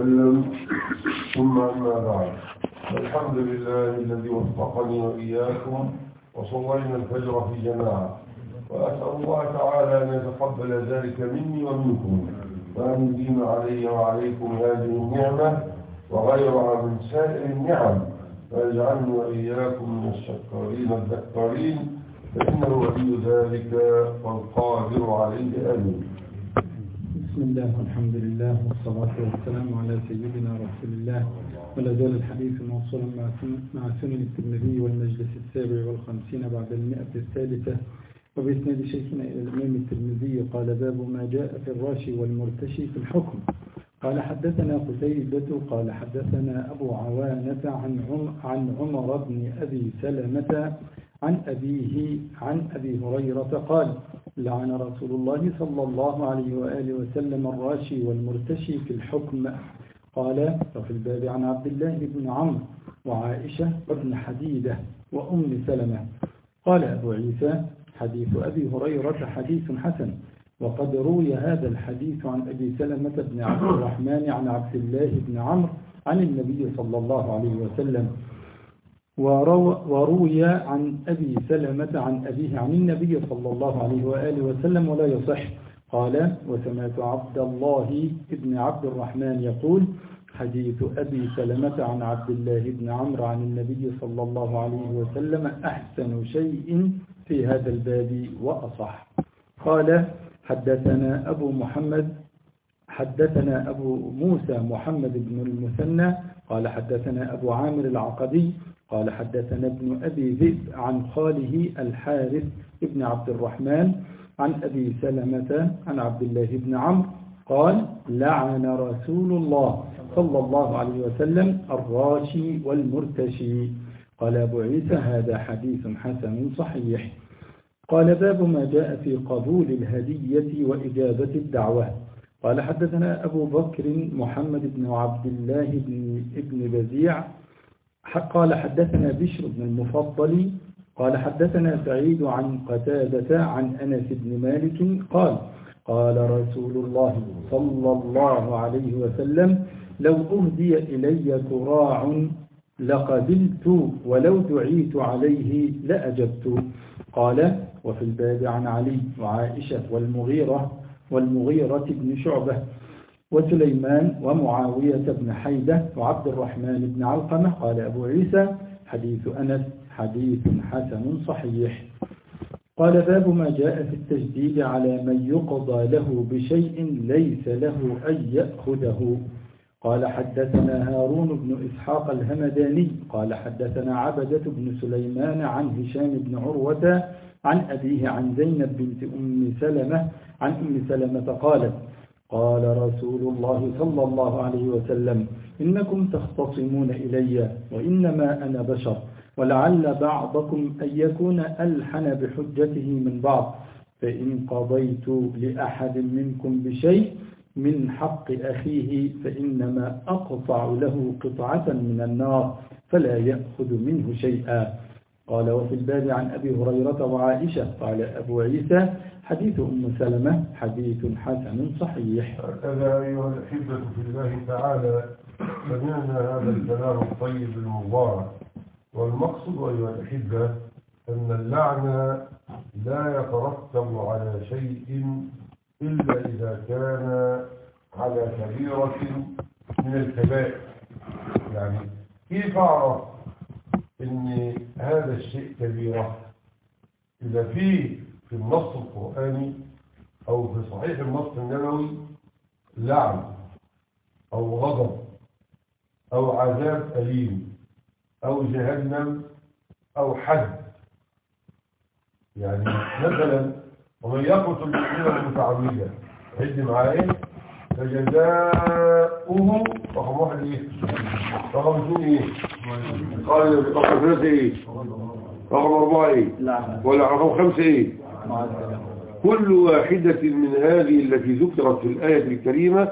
وسلم. ثم أما بعد، الحمد لله الذي وفقني وإياكم وصلينا الفجر في جماعة، وأسأل الله تعالى أن يتقبل ذلك مني ومنكم، وأن يديم علي وعليكم هذه النعمة وغيرها من سائر النعم، ويجعلني وإياكم من الشكارين الذكارين، فإنه ولي ذلك والقادر عليه. آمين. بسم الله والحمد لله والصلاة والسلام على سيدنا رسول الله. ولا زال الحديث موصولا مع سنن الترمذي والمجلس 57 بعد 100 وبإسناد شيخنا إلى الإمام الترمذي قال: باب ما جاء في الراشي والمرتشي في الحكم. قال: حدثنا قتيبة قال: حدثنا أبو عوانة عن عمر بن أبي سلمة عن أبيه عن أبي هريرة قال: لعن رسول الله صلى الله عليه وآله وسلم الراشي والمرتشي في الحكم. قال: وفي الباب عن عبد الله بن عمرو وعائشة وابن حديدة وأم سلمة. قال أبو عيسى: حديث أبي هريرة حديث حسن، وقد روي هذا الحديث عن أبي سلمة بن عبد الرحمن عن عبد الله بن عمرو عن النبي صلى الله عليه وسلم، وروي عن أبي سلمة عن أبيه عن النبي صلى الله عليه وآله وسلم ولا يصح. قال: وسمعت عبد الله بن عبد الرحمن يقول: حديث أبي سلمة عن عبد الله بن عمرو عن النبي صلى الله عليه وسلم أحسن شيء في هذا الباب وأصح. قال: حدثنا أبو موسى محمد بن المثنى قال: حدثنا أبو عامر العقدي قال: حدثنا ابن أبي ذئب عن خاله الحارث بن عبد الرحمن عن أبي سلمة عن عبد الله بن عمرو قال: لعن رسول الله صلى الله عليه وسلم الراشي والمرتشي. قال أبو عيسى: هذا حديث حسن صحيح. قال: باب ما جاء في قبول الهدية وإجابة الدعوة. قال: حدثنا أبو بكر محمد بن عبد الله بن بزيع قال: حدثنا بشر بن المفضل قال: حدثنا سعيد عن قتادة عن أنس بن مالك قال: قال رسول الله صلى الله عليه وسلم: لو أهدي إلي كراع لقبلت، ولو دعيت عليه لأجبت. قال: وفي الباب عن علي وعائشة والمغيرة بن شعبة وسليمان ومعاوية بن حيدة وعبد الرحمن بن علقمة. قال أبو عيسى: حديث أنس حديث حسن صحيح. قال: باب ما جاء في التجديد على من يقضى له بشيء ليس له أن يأخذه. قال: حدثنا هارون بن إسحاق الهمداني قال: حدثنا عبدة بن سليمان عن هشام بن عروة عن أبيه عن زينب بنت أم سلمة عن أم سلمة قالت: قال رسول الله صلى الله عليه وسلم: إنكم تختصمون إلي وإنما أنا بشر، ولعل بعضكم أن يكون ألحن بحجته من بعض، فإن قضيت لأحد منكم بشيء من حق أخيه فإنما أقطع له قطعة من النار فلا يأخذ منه شيئا. قال: وفي الباب عن أبي هريرة وعائشة. قال أبو عيسى: حديث أم سلمة حديث حسن صحيح. هكذا أيها الأحبة في الله تعالى سمعنا هذا الكلام الطيب المبارك، والمقصد أيها الأحبة أن اللعن لا يترتب على شيء إلا إذا كان على كبيرة من الكبائر. يعني كيف أعرف أن هذا الشيء كبيرة؟ إذا في النص القرآني أو في صحيح النص النبوي لعن أو غضب أو عذاب أليم أو جهنم أو حد. يعني مثلا: ومن يقتل مؤمنا متعمدا عد معايا فجزاؤه رقم 1 ايه؟ رقم 2 ايه؟ قال رقم 3 ايه؟ رقم 4 ايه؟ ولا رقم 5 ايه؟ كل واحدة من هذه التي ذكرت في الآية الكريمة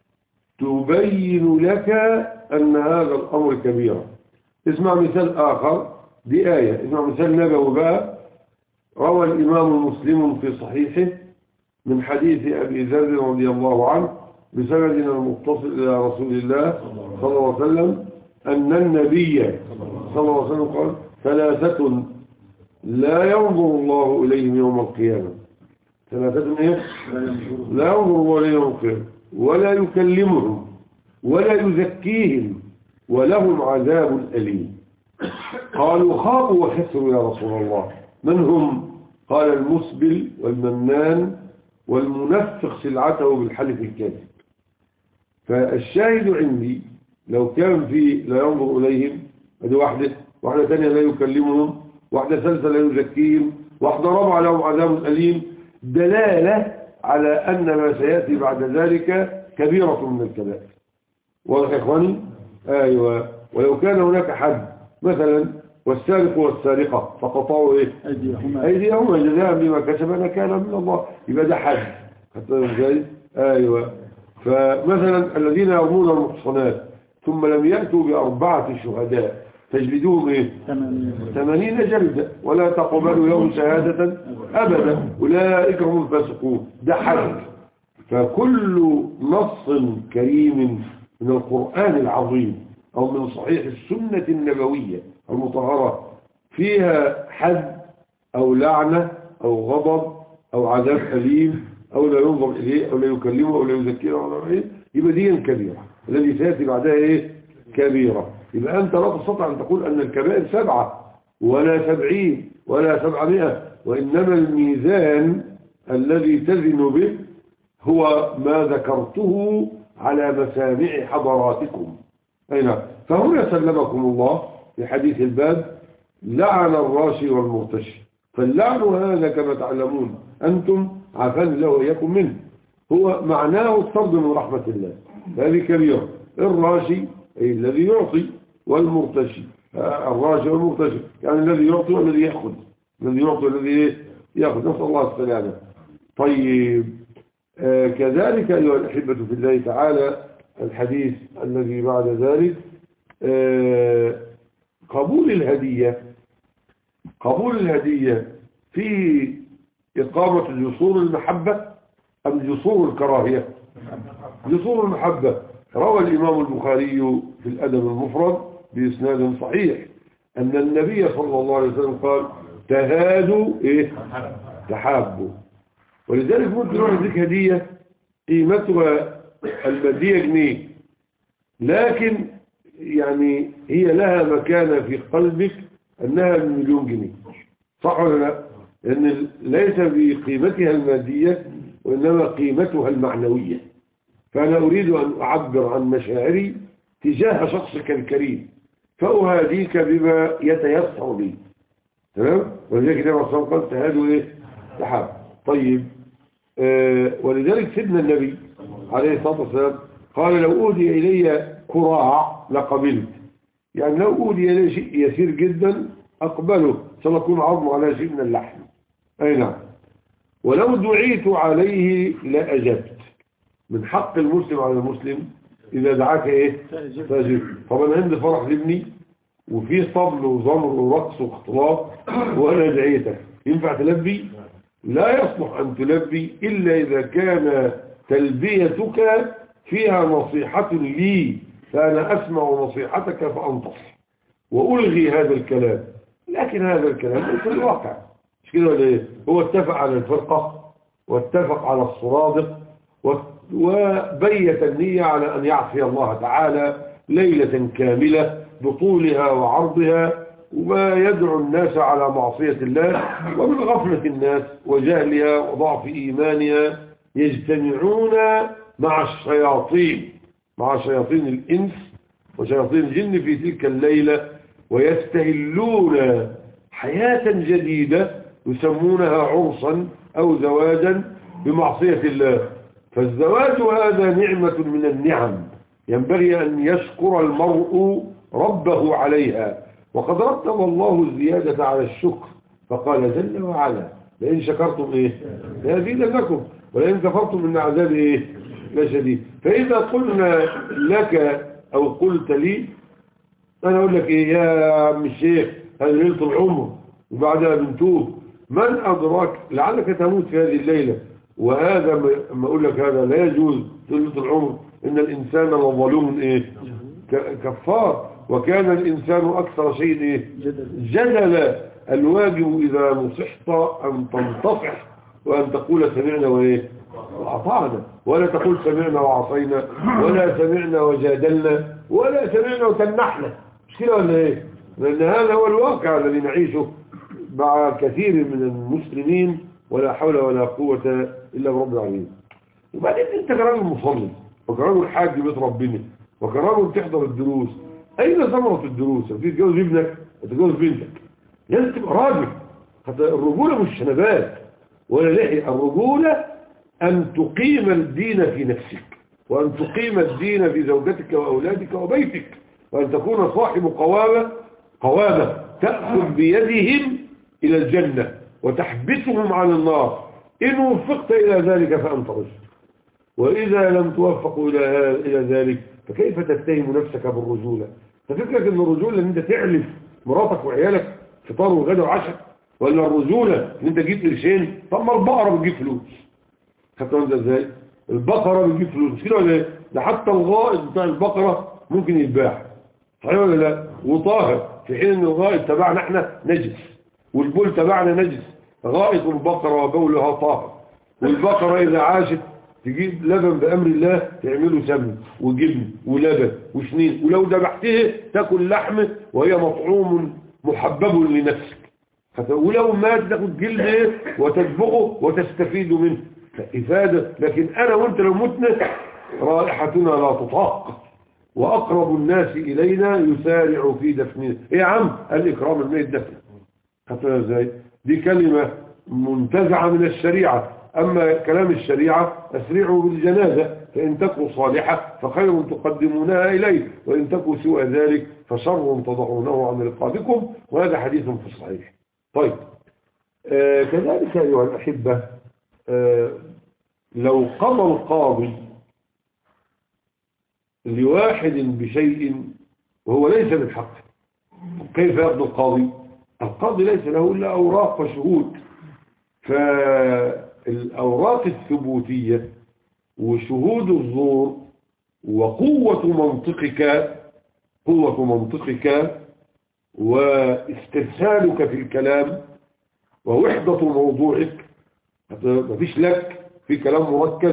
تبين لك أن هذا الأمر كبير. اسمع مثال آخر، دي آية. اسمع مثال نبوي بقى. روى الإمام مسلم في صحيحه من حديث أبي ذر رضي الله عنه بسندنا المتصل إلى رسول الله صلى الله عليه وسلم أن النبي صلى الله عليه وسلم قال: ثلاثة لا ينظر الله إليهم يوم القيامة. ثلاثة إيه؟ لا ينظر الله إليهم يوم القيامة ولا يكلمهم ولا يزكيهم ولهم عذاب أليم. قالوا: خابوا وخسروا يا رسول الله، من هم؟ قال: المسبل والمنان والمنفق سلعته بالحلف الكاذب. فالشاهد عندي لو كان في لا ينظر إليهم، هذه واحدة ثانية لا يكلمهم، واحدة ثالثة لا يزكيهم، واحدة رابعة لهم عذاب أليم، دلالة على أن ما سيأتي بعد ذلك كبيرة من الكبائر. واضح يا إخواني؟ أيوة. ولو كان هناك حد مثلا: والسارق والسارقة فقطعوا إيه؟ أيديهما جزاء بما كسبا نكالا من الله. يبقى ده حد. أيوة. فمثلا الذين يرمون المحصنات ثم لم يأتوا بأربعة شهداء تجلدوهم إيه؟ 80 جلدة ولا تقبلوا يوم شهادة أبدا، أولئك هم الفاسقون. ده حد. فكل نص كريم من القرآن العظيم أو من صحيح السنة النبوية المطهرة فيها حد أو لعنة أو غضب أو عذاب أليم أو لا ينظر إليه أو لا يكلمه أو لا يذكره أو لا إيه، يبقى دي كبيرة. الذي سيأتي بعدها إيه؟ كبيرة. يبقى أنت لا تستطيع أن تقول أن الكبائر 7 ولا 70 ولا 700، وإنما الميزان الذي تزن به هو ما ذكرته على مسامع حضراتكم. أين؟ فهنا سلمكم الله في حديث الباب: لعن الراشي والمرتشي. فاللعن هذا كما تعلمون أنتم عافان الله وإياكم منه، هو معناه الطرد من رحمة الله. هذه كبيرة. الراشي أي الذي يعطي، والمرتشي الراشي والمرتشي يعني الذي يعطي والذي يأخذ، الذي يعطي والذي يأخذ. نسأل الله السلامة. طيب، كذلك أيها الأحبة في الله تعالى الحديث الذي بعد ذلك: قبول الهدية في إقامة جسور المحبة أم جسور الكراهية؟ جسور المحبة. روى الإمام البخاري في الأدب المفرد بإسناد صحيح أن النبي صلى الله عليه وسلم قال: تهادوا إيه؟ تحابوا. ولذلك ممكن نعطيك هدية قيمتها المادية جنيه، لكن يعني هي لها مكانة في قلبك أنها 1,000,000 جنيه. صح ولا لا؟ لأن ليس بقيمتها المادية وإنما قيمتها المعنوية. فأنا أريد أن أعبر عن مشاعري تجاه شخصك الكريم، فأهاديك بما يتيسر لي. تمام؟ ولذلك النبي صلى الله عليه وسلم قال: تهادوا إيه؟ تحاب. طيب، ولذلك سيدنا النبي عليه الصلاة والسلام قال: لو أودي إلي كراع لقبلت. يعني لو أودي إلي شيء يسير جدا أقبله، سنكون عظم على شيء من اللحم. أي نعم. ولو دعيت عليه لأجبت. من حق المسلم على المسلم إذا دعاك إيه؟ فأجب. طبعا عندي فرح لابني وفيه طبل وزمر ورقص واختلاط وأنا دعيتك، ينفع تلبي؟ لا يصلح أن تلبي إلا إذا كان تلبيتك فيها نصيحة لي، فأنا أسمع نصيحتك فأنتصح وألغي هذا الكلام. لكن هذا الكلام ليس الواقع، مش كده ولا إيه؟ هو اتفق على الفرقة واتفق على الصرادق وبيت النية على أن يعصي الله تعالى ليلة كاملة بطولها وعرضها، وما يدعو الناس على معصية الله. ومن غفلة الناس وجهلها وضعف إيمانها يجتمعون مع شياطين الإنس وشياطين الجن في تلك الليلة ويستهلون حياة جديدة يسمونها عرسا أو زواجا بمعصية الله. فالزواج هذا نعمة من النعم ينبغي أن يشكر المرء ربه عليها، وقد رتب الله الزيادة على الشكر فقال جل وعلا: لئن شكرتم إيه؟ لأزيدنكم ولئن كفرتم إن عذابي إيه؟ لشديد. فإذا قلنا لك أو قلت لي، أنا أقول لك إيه يا عم الشيخ، هذه ليلة العمر وبعدها بنتوب، من أدراك لعلك تموت في هذه الليلة وهذا ما أقول لك هذا لا يجوز طيلة العمر، إن الإنسان لظلوم إيه كفار، وكان الإنسان أكثر شيء إيه جدلا. الواجب إذا نصحت أن تنتصح وأن تقول سمعنا وإيه وأطعنا، ولا تقول سمعنا وعصينا، ولا سمعنا وجادلنا، ولا سمعنا وتنحنا. مش كده ولا إيه؟ لأن هذا هو الواقع الذي نعيشه مع كثير من المسلمين، ولا حول ولا قوة إلا برب العالمين. وبعدين أنت كراجل مصلي، وكراجل حاج بيت ربنا، وكراجل تحضر الدروس، أين ثمرة الدروس؟ تتجوز ابنك وتتجوز بنتك، لازم تبقى راجل. حتى الرجولة مش شنبات ولا لحية، الرجولة أن تقيم الدين في نفسك، وأن تقيم الدين في زوجتك وأولادك وبيتك، وأن تكون صاحب قوامة تأخذ بيدهم إلى الجنة وتحبسهم عن النار. إن وفقت إلى ذلك فأنت رشد، وإذا لم توفقوا إلى ذلك فكيف تتهم نفسك بالرجولة؟ ففكرك أن الرجولة أن أنت تعلف مراتك وعيالك فطار وغدا وعشاء، ولا الرجولة أن أنت تجيب قرشين؟ طب ما البقرة بتجيب فلوس. خدتوا ده ازاي؟ البقرة بتجيب فلوس كده ولا ايه؟ ده حتى الغائط بتاع البقرة ممكن يتباع، صحيح ولا لا؟ وطاهر، في حين ان الغائط تبعنا احنا نجس، والبول تبعنا نجس. غائط البقرة وبولها طاهر، والبقرة إذا عاشت تجيب لبن بأمر الله تعمله سمن وجبن ولبن وسنين، ولو ذبحته تاكل لحمه وهي مطعوم محبب لنفسك، ولو مات تاخد جلده وتدبغه وتستفيد منه إفادة. لكن أنا وأنت لو متنا رائحتنا لا تطاق، وأقرب الناس إلينا يسارع في دفننا. إيه يا عم؟ الإكرام الميت دفن. خدتنا إزاي؟ دي كلمة منتزعة من الشريعة. أما كلام الشريعة أسرعوا بالجنازة، فإن تكوا صالحة فخير تقدمونها إليه، وإن تكوا سوء ذلك فشر تضعونه عن رقابكم. وهذا حديث في الصحيح. طيب كذلك أيها الأحبة، لو قضى القاضي لواحد بشيء وهو ليس من حقه، كيف يقضي القاضي؟ القاضي ليس له إلا أوراق وشهود، فالأوراق الثبوتية وشهود الزور وقوة منطقك واسترسالك في الكلام ووحدة موضوعك، مفيش لك في كلام مركز،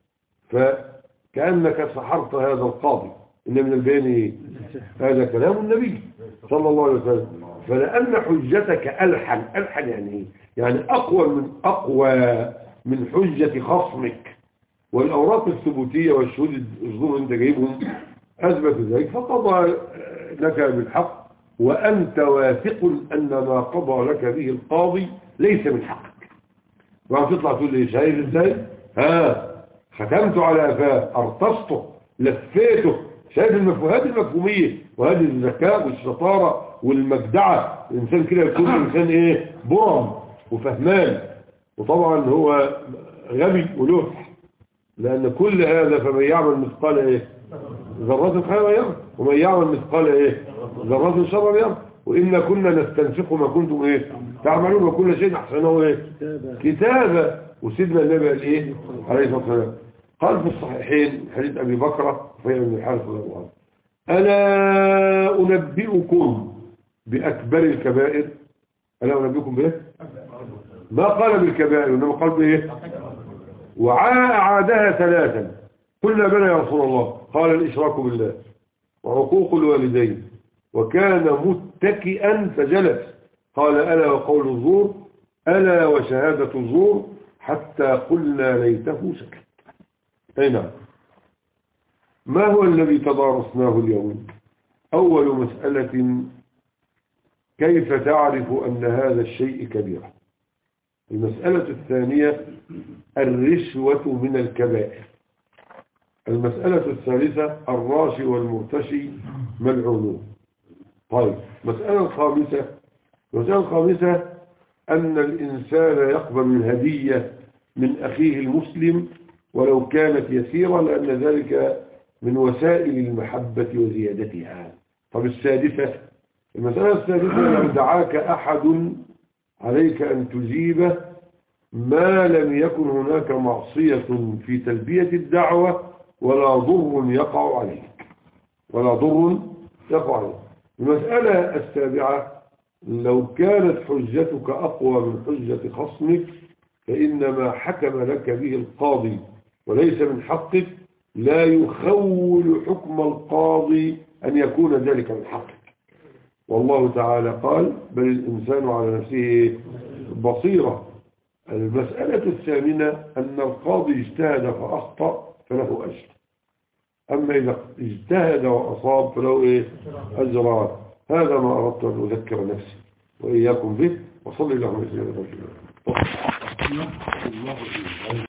فكأنك سحرت هذا القاضي. إن من البيان إيه؟ هذا كلام النبي صلى الله عليه وسلم. فلأن حجتك ألحن يعني إيه؟ يعني أقوى من حجة خصمك، والأوراق الثبوتية والشهود الزور أنت جايبهم أثبت ذلك، فقضى لك بالحق، وأنت واثق أن ما قضى لك به القاضي ليس من حقك. وهتطلع تقول لي شايف ازاي؟ ختمت على أفاه، أرتصته، لفيته. شايف هذه المفهومية وهذه الذكاء والشطارة والمجدعة. الإنسان كده يكون إنسان إيه؟ برم وفهمان. وطبعا هو غبي ولوح، لأن كل هذا فمن يعمل مثقال إيه؟ ذرات خيرا يرى، ومن يعمل مثقال إيه؟ ذرات شرا يرى. وإن كنا نستنسخ ما كنتم إيه؟ تعملون، وكل شيء أحسنه إيه؟ كتابة. وسيدنا النبي قال إيه؟ عليه الصلاة والسلام قال في الصحيحين حديث أبي بكر رضي الله عنه: ألا أنبئكم بأكبر الكبائر؟ ألا أنبئكم بإيه؟ ما قال بالكبائر، إنما قال بإيه؟ وعادها ثلاثا. قلنا بلى يا رسول الله. قال: الإشراك بالله، وعقوق الوالدين، وكان متكئا فجلس. قال: ألا وقول الزور، ألا وشهادة الزور، حتى قلنا ليته سكت. أي نعم. ما هو الذي تدارسناه اليوم؟ أول مسألة: كيف تعرف أن هذا الشيء كبيرة؟ المسألة الثانية: الرشوة من الكبائر. المسألة الثالثة: الراشي والمرتشي ملعونون. طيب، المسألة الخامسة أن الإنسان يقبل الهدية من أخيه المسلم ولو كانت يسيرة، لأن ذلك من وسائل المحبة وزيادتها. طب المسألة السادسة: لو دعاك أحد عليك أن تجيبه ما لم يكن هناك معصية في تلبية الدعوة ولا ضر يقع عليك، ولا ضر يقع عليك. المسألة السابعة: لو كانت حجتك أقوى من حجة خصمك فإنما حكم لك به القاضي وليس من حقك، لا يخول حكم القاضي أن يكون ذلك من حقك. والله تعالى قال: بل الإنسان على نفسه بصيرة. المسألة الثامنة: أن القاضي اجتهد فأخطأ فله أجر، أما إذا اجتهد وأصاب فله أجران. هذا ما أردت أن أذكر نفسي وإياكم به، وصلي اللهم وسلم على رسول الله.